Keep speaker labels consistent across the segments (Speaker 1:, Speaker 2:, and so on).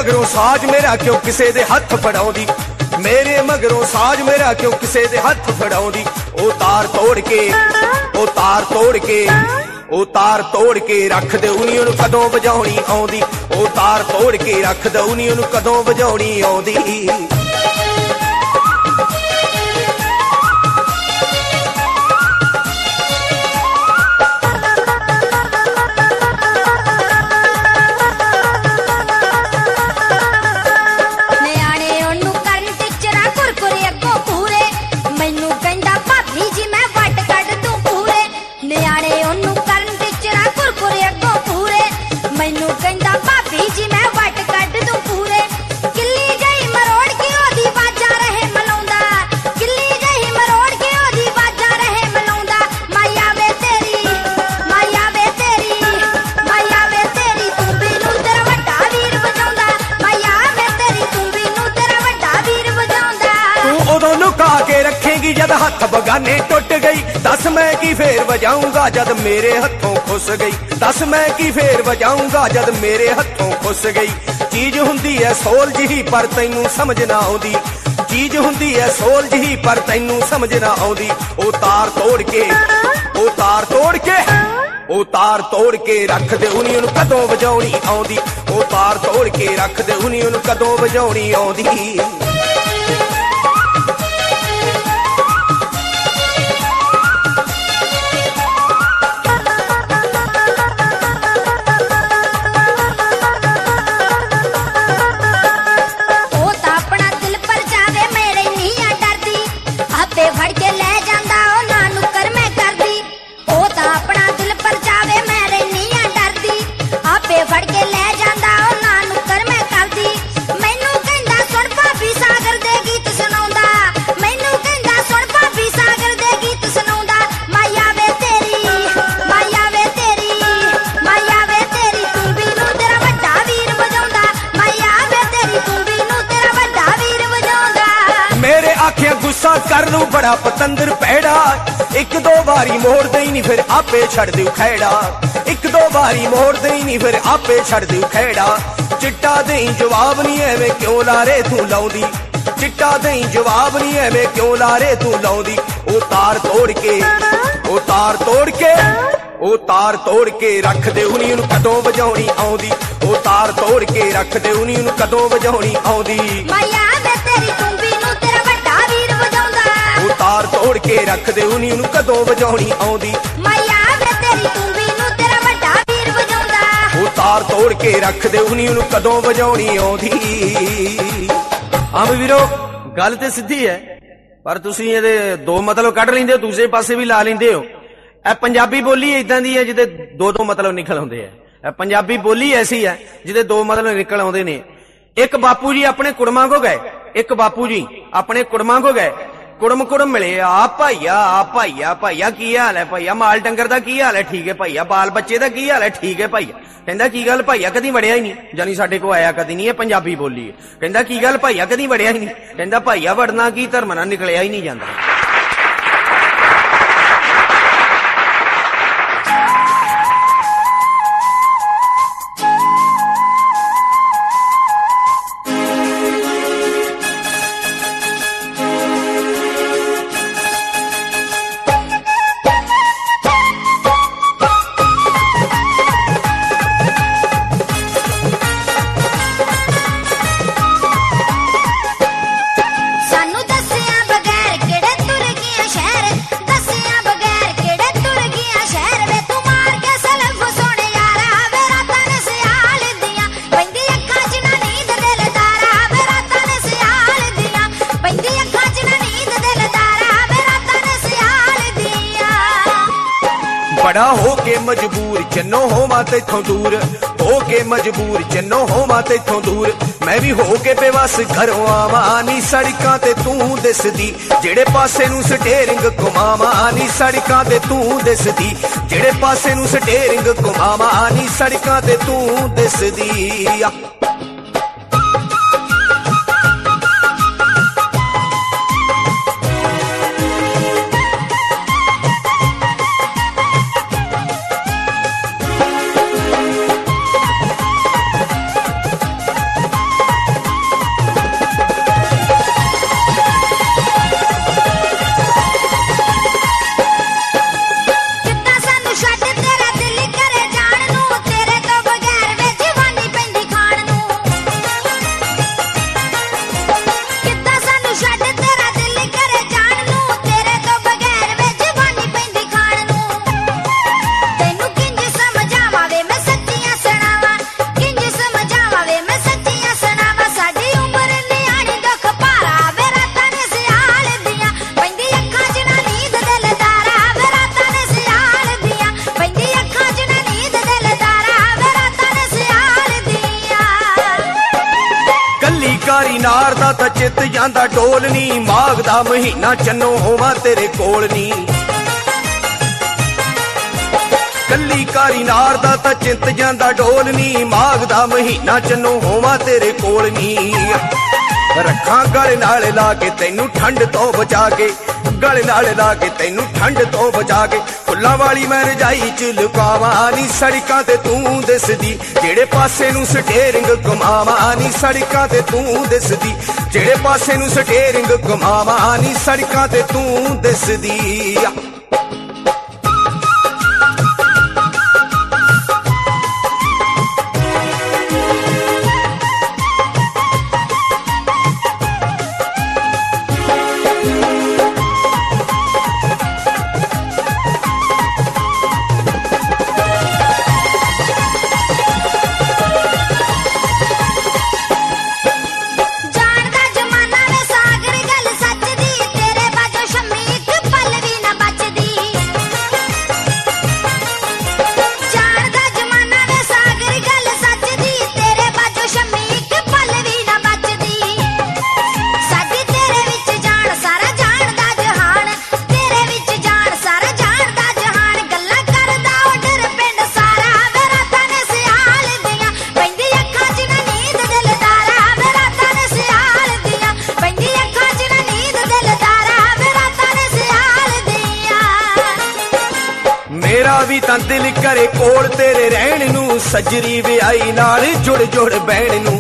Speaker 1: मगरों साज मेरा क्यों किसे दे हथ फड़ाउंदी, मेरे मगरों साज मेरा क्यों किसे दे हथ फड़ाउंदी। ओ तार तोड़ के, ओ तार तोड़ के, ओ तार तोड़ के रख दे उनी ओनू कदों वजाउणी आउंदी। ओ तार तोड़ के रख दे उनी ओनू कदों वजाउणी आउंदी। जद हथ बगाने टुट गई दस मैं की फेर बजाऊंगा जद मेरे हथों खुस गई। दस मैं की फेर बजाऊंगा जद मेरे हथों खुस गई। चीज हुंदी है सोल जी पर तैनू समझ ना आउंदी, चीज हुंदी है सोल जी पर तैनू समझ ना आउंदी। ओ तार तोड़ के, ओ तार तोड़ के, ओ तार तोड़ के रख दे उनी ओनू कदों वजाउणी आउंदी। ओ तार तोड़ के रख दे उनी ओनू कदों वजाउणी आउंदी। गुस्सा कर लू बड़ा पतंदर पैड़ा, एक दो बारी मोड़ दई नी फिर आपे छड़ दू खैड़ा। एक दो बारी मोड़ दई नी फिर आपे छड़ दू खैड़ा। चिट्टा दई जवाब नी एवें क्यों लारे तू लाउंदी, चिट्टा दई जवाब नी एवें क्यों लारे तू लाउंदी। ओ तार तोड़ के, ओ तार तोड़ के, ओ तार तोड़ के रख दे उनी ओनू कदों वजाउणी आउंदी। ओ तार तोड़ के रख दे उनी ओनू कदों वजाउणी आउंदी। माया वे तेरी तुंबी नू तेरा वड्डा वीर वजाउंदा। ओ तार तोड़ के रख दे उनी ओनू कदों वजाउणी आउंदी। माया वे तेरी तुंबी नू तेरा वड्डा वीर वजाउंदा। ओ तार तोड़ के रख दे उनी ओनू कदों वजाउणी आउंदी। आम वीरो गल ते सिद्धी है पर तुसीं इहदे दो मतलब कढ लैंदे हो, दूसरे पासे भी ला लैंदे हो। पंजाबी बोली इदां दी है जिहदे दो दो मतलब निकल आउंदे है। पंजाबी बोली ऐसी है जिहदे दो मतलब निकल आउंदे ने। एक बापू जी अपने कुड़मां को गए, एक बापू जी अपने कुड़मां को गए। कुड़म कुड़म मिले, आ भाईया, आ भाईया, भाईया की हाल है भाईया, माल डंगर दा की हाल है, ठीक है भाईया, बाल बच्चे दा की हाल है, ठीक है भाईया। कहंदा की गल भाईया कदी वड़िया ही नहीं, जानी साडे को आया कदी नहीं, है पंजाबी बोली है। कहंदा की गल भाईया कदी वड़िया ही नहीं, कहंदा भाईया वड़ना की धर्म नाल निकलिया ही नहीं जांदा। बड़ा होके मजबूर जन्नो होवा तेथों दूर, होके मजबूर जन्नो होवा तेथों दूर। मैं भी होके बेवस घरों आवा नी सड़कां ते तू दिसदी, जेड़े पासे नू स्टेरिंग घुमावा नी सड़कां ते तू दिसदी, जेड़े पासे नू स्टेरिंग घुमावा नी सड़कां ते तू दिसदी। दा तां चित जांदा डोल नी, माघ दा महीना चन्नो होवां तेरे कोल नी। कल्ली कारी नार दा तां चित जांदा डोल नी, माघ दा महीना चन्नो होवां तेरे कोल नी। रखा गले नाल ला के तैनू ठंड तो बचा के, गले नाल ला के तैनू ठंड तो बचा के, फुल्लां वाली मैं रजाई च लुकावां नी, सड़कां ते तू दिसदी जेड़े पासे नू स्टेरिंग घुमावां नी, सड़कां ते तू दिसदी जेड़े पासे नू स्टेरिंग घुमावां नी, सड़कां ते तू दिसदी। भी तां दिल करे कोल तेरे रहन नू, सजरी विआई नाल जुड़ जुड़ बैण नू।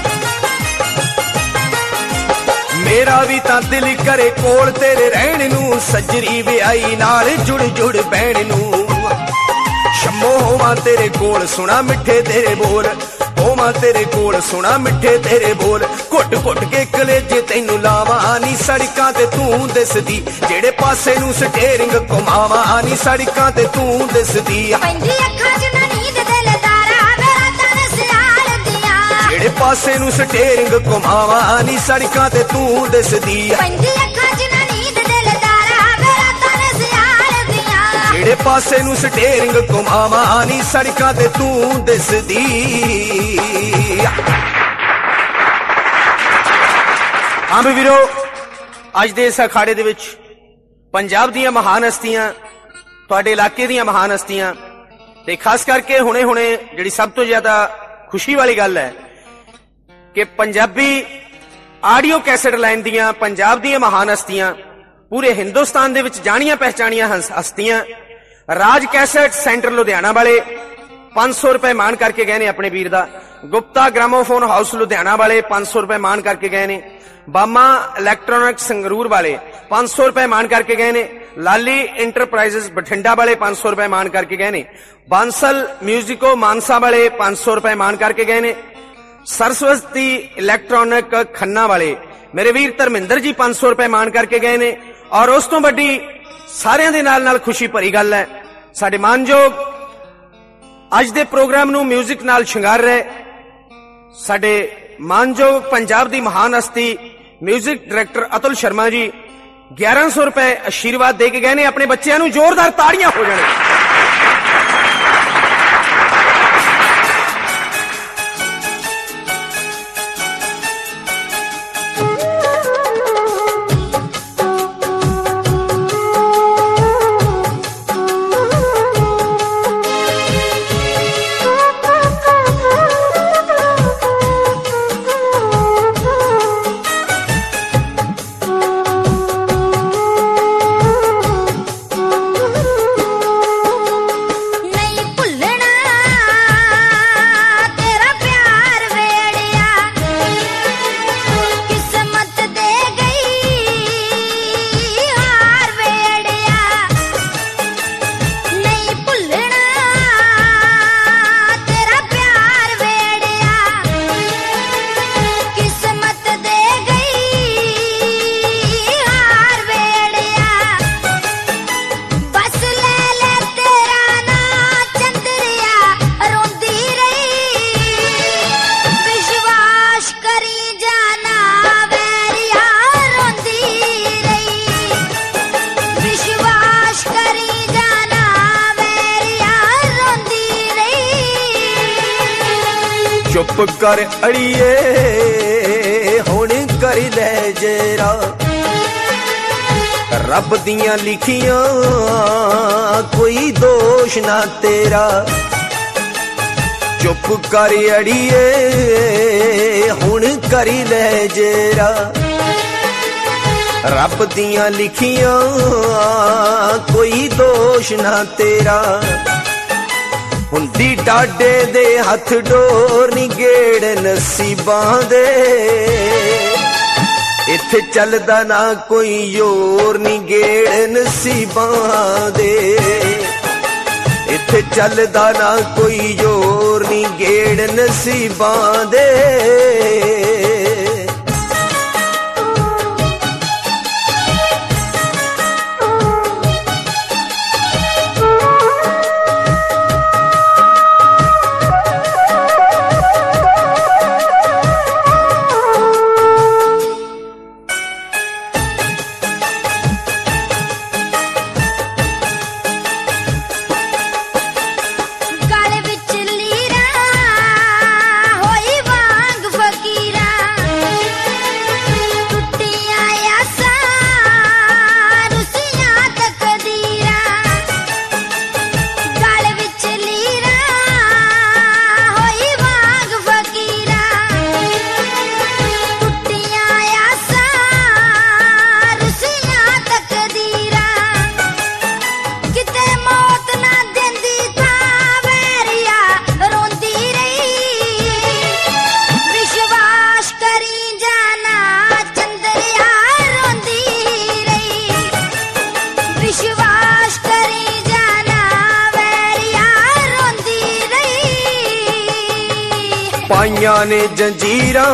Speaker 1: मेरा भी तां दिल करे कोल तेरे रहन नू, सजरी विआई नाल जुड़ जुड़ बैण नू। शम्मो होवां तेरे कोल सुना मिठे तेरे बोल, होवां तेरे कोल सुना मिठे तेरे बोल, घुट घुट के कलेजे तैनू लावां नी, सड़कां ते तू दिसदी जेड़े पासे नू स्टेरिंग घुमावां नी, सड़कां ते तू दिसदी। जेड़े पासे नू स्टेरिंग घुमावां नी, सड़कां ते तू दिसदी। जेड़े पासे नू स्टेरिंग घुमावां नी, सड़कां ते तू दिसदी। हाँ भी वीरो, अज दे इस अखाड़े दे विच पंजाब दीयां महान हस्तियां, तुहाडे इलाके दीयां महान हस्तियां, ते खास करके हुणे हुणे जिहड़ी सब तो ज्यादा खुशी वाली गल है कि पंजाबी आडियो कैसेट लाइन दीयां पंजाब दीयां महान हस्तियां, पूरे हिंदुस्तान दे विच जानियां पहचानियां हस्तियां, राज कैसेट सेंटर लुधियाना वाले 500 रुपए मान करके गए ने अपने वीर दा। गुप्ता ग्रामोफोन हाउस लुधियाना वाले 500 रुपए मान करके गए ने। बामा इलेक्ट्रॉनिक संगरूर वाले 500 रुपए मान करके गए ने। लाली इंटरप्राइजेस बठिंडा वाले 500 रुपए मान करके गए ने। बांसल म्यूजिको मानसा वाले 500 रुपए मान करके गए ने। सरस्वती इलेक्ट्रॉनिक खन्ना वाले मेरे वीर धर्मिंदर जी 500 रुपए मान करके गए ने। और उस तो बड़ी सारियां दे नाल खुशी भरी गल है, साडे मानयोग अज दे प्रोग्राम नू म्यूजिक नाल शंगार रहे साडे मानयोग पंजाब दी महान हस्ती म्यूजिक डायरेक्टर अतुल शर्मा जी 1100 रुपए आशीर्वाद दे के गए ने। अपने बच्चों नू जोरदार ताड़ियां हो जाने। चुप कर अड़िए हुण कर ले जेरा रब दियां लिखियां कोई दोष ना तेरा चुप कर अड़िए हुण करी ले जेरा रब दियां लिखियां कोई दोष ना तेरा हुंदी डाडे दे हथ डोर नी गेड़ नसीबां दे इत्थे चलदा ना कोई योर नी गेड़ नसीबां दे इत्थे चलदा ना कोई योर नी गेड़ नसीबां दे पाइयां ने जंजीरां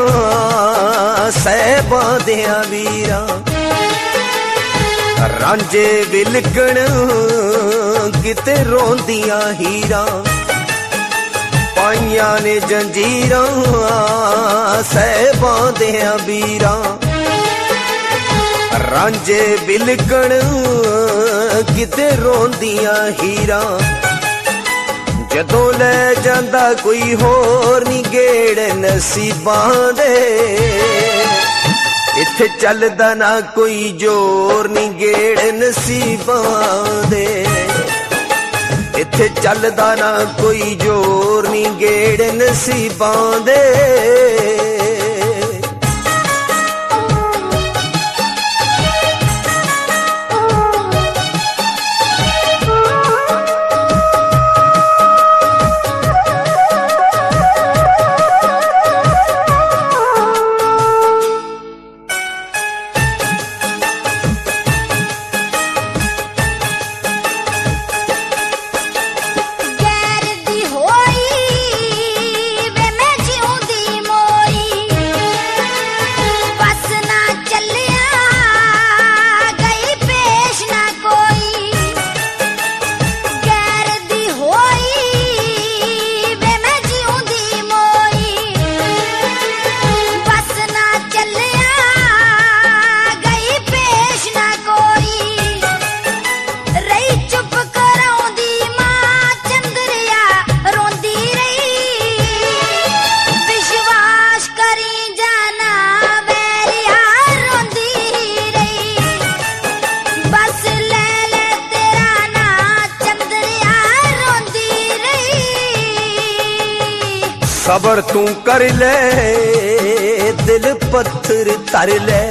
Speaker 1: सैबां दियां वीरां रांझे विलकण किते रोंदियां हीरां पाइयां ने जंजीरां सैबां दियां वीरां रांझे विलकण किते रोंदियां हीरां जदों ले जांदा कोई होर नी गेड़ नसीबां दे इत्थे चलदा ना कोई जोर नी गेड़ नसीबां दे इत्थे चलदा ना कोई जोर नी गेड़ नसीबां दे सबर तू कर ले दिल पत्थर तर ले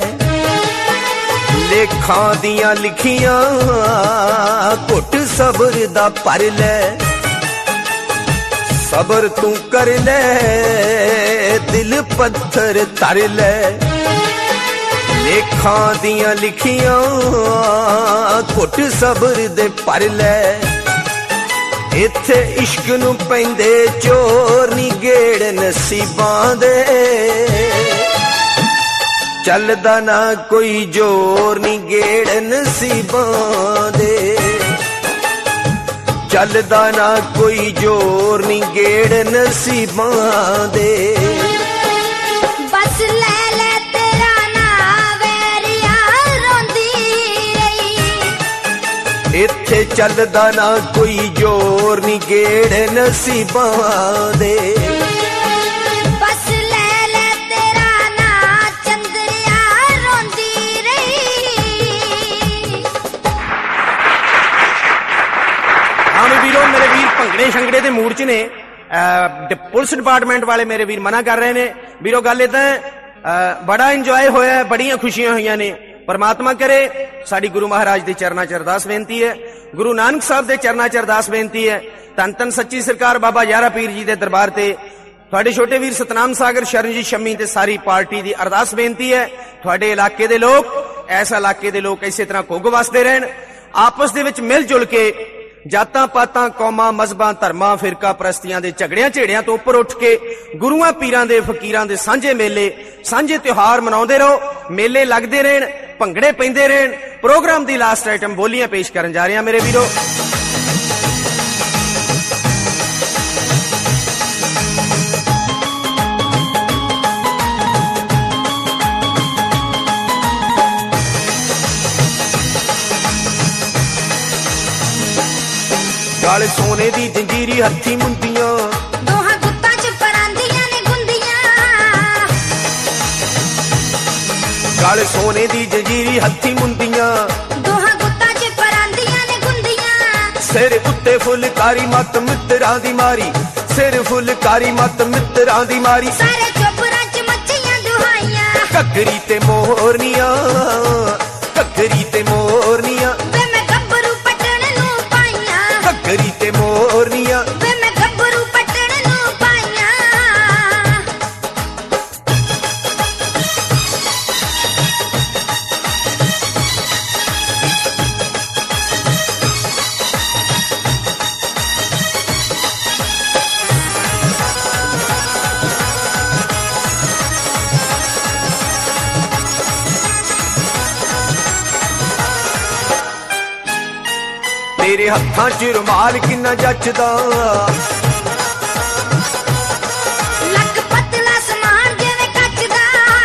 Speaker 1: लेखां दियां लिखियां घुट सबर दा पर ले सबर तू कर ले दिल पत्थर तर ले लेखां दियां लिखियां घुट सबर दे पर ले इत्थे इश्क नू पैंदे चोर नी गेड़ नसीबां दे चलदा ना कोई जोर नी गेड़ नसीबां दे चलदा ना कोई जोर नी गेड़ नसीबां दे
Speaker 2: बस ले ले तेरा ना वैरिया रोंदी रही
Speaker 1: इत्थे चलदा ना कोई जोर नी गेड़ नसीबां दे
Speaker 2: बस ले ले तेरा ना चंद्रिया
Speaker 1: ਭੰਗੜੇ ਸ਼ੰਗੜੇ ਦੇ ਮੂਡ 'ਚ ਨੇ। ਪੁਲਿਸ ਡਿਪਾਰਟਮੈਂਟ ਵਾਲੇ ਮੇਰੇ ਵੀਰ ਮਨਾ ਕਰ ਰਹੇ ਨੇ। ਵੀਰੋ ਗੱਲ ਇਦਾਂ ਬੜਾ ਇੰਜੋਏ ਹੋਇਆ, ਬੜੀਆਂ ਖੁਸ਼ੀਆਂ ਹੋਈਆਂ ਨੇ। परमात्मा करे साड़ी गुरु महाराज के चरणा च अरदास बेनती है, गुरु नानक साहब के चरणा च अरदास बेनती है, धन धन सच्ची सरकार बाबा यारा पीर जी के दरबार से थोड़े छोटे वीर सतनाम सागर शरण जी शम्मी ते सारी पार्टी की अरदास बेनती है। थोड़े इलाके के लोग, इस इलाके के लोग इसी तरह घुग वसते रहन, आपस दे विच मिल जुल के जातां पातां कौमां मजहबां धर्मां फिरका परस्तियां दे झगड़ियां झेड़ियां तो उपर उठ के गुरुआं पीरां दे फकीरां दे सांझे मेले सांझे त्योहार मनाउंदे रहो, मेले लगदे रहन, भंगड़े पैंदे रहन। प्रोग्राम दी लास्ट आइटम बोलियां पेश करन जा रहे हैं मेरे वीरो। गाल सोने दी जंजीरी हथी मुंदियां,
Speaker 2: दोहां गुत्तां च परांदियां ने गुंदियां।
Speaker 1: गाल सोने दी जंजीरी हथी मुंदियां,
Speaker 2: दोहां गुत्तां च परांदियां ने गुंदियां।
Speaker 1: सिर उत्ते फुलकारी मत मित्तरां दी मारी, सिर फुलकारी मत मित्तरां दी मारी।
Speaker 2: सारे चोपरां च मच्छियां दुहाइयां,
Speaker 1: घग्गरी ते मोरनियां, घग्गरी ते मोरनियां,
Speaker 2: वे मैं गब्बरू पटण नूं पाइयां।
Speaker 1: घग्गरी ते मोरनियां,
Speaker 2: वे मैं गब्बरू पटण नूं पाइयां।
Speaker 1: तेरे हत्थां च रुमाल किन्ना जचदा,
Speaker 2: लक पतला समान जिवें कच दा।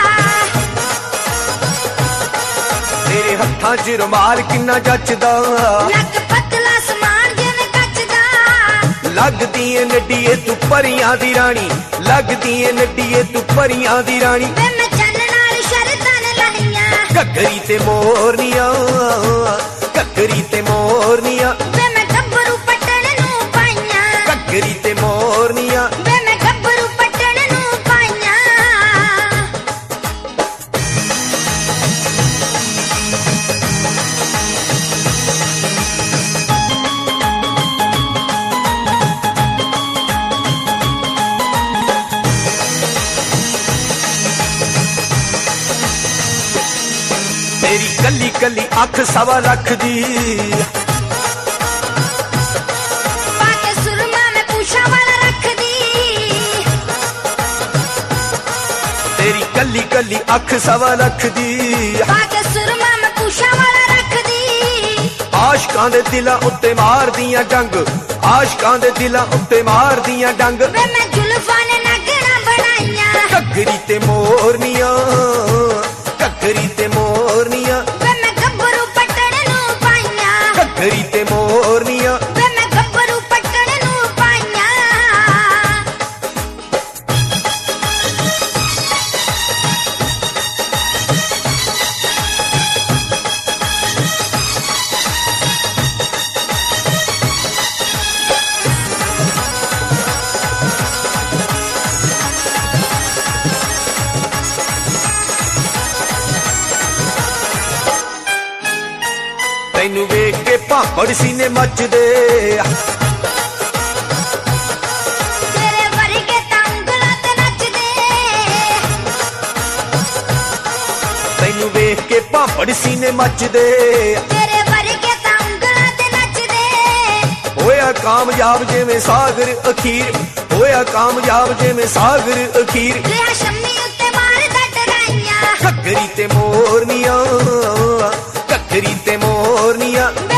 Speaker 1: तेरे हत्थां च रुमाल किन्ना जचदा,
Speaker 2: लक पतला समान जिवें कच दा।
Speaker 1: लगदी ऐ नड्डीए तू परियां दी रानी, लगदी ऐ नड्डीए तू परियां दी रानी।
Speaker 2: वे मैं चन्न नाल शरतां लाइयां,
Speaker 1: घग्गरी ते मोरनियां, घग्गरी ते मोरनियां,
Speaker 2: वे मैं गब्बरू पटण नूं पाइयां।
Speaker 1: घग्गरी ते मोरनियां,
Speaker 2: वे मैं गब्बरू पटण नूं पाइयां।
Speaker 1: तेरी कली कली अख सवा लख दी,
Speaker 2: पाके सुरमा में पूछा वाला रख दी।
Speaker 1: तेरी कली कली अख सवा लख दी।
Speaker 2: पाके सुरमा में पूछा वाला रख दी।
Speaker 1: आशकां दे दिलां उत्ते मार दियां डंग, आशकां दे दिलां उत्ते मार दियां डंग।
Speaker 2: वे मैं जुल्फां ने नगरा बनाइयां,
Speaker 1: घग्गरी ते मोरनियां, घग्गरी ते मोरनियां,
Speaker 2: वे मैं गब्बरू पटण नूं पाइयां।
Speaker 1: घग्गरी ते मोरनियां,
Speaker 2: वे मैं गब्बरू पटण नूं पाइयां।
Speaker 1: तैनू वेख के भापड़ सीने मचदे,
Speaker 2: तेरे वर्गे तां ਉਂਗਲਾਂ ते नचदे।
Speaker 1: तैनू वेख के भापड़ सीने मचदे।
Speaker 2: तेरे वर्गे तां ਉਂਗਲਾਂ ते नचदे।
Speaker 1: होया कामयाब जिवें सागर अखीर, होया कामयाब जिवें सागर अखीर।
Speaker 2: रिहा शम्मी उत्ते मारदा डराइयां,
Speaker 1: घग्गरी ते मोरनियां, घग्गरी ते मोरनियां,
Speaker 2: वे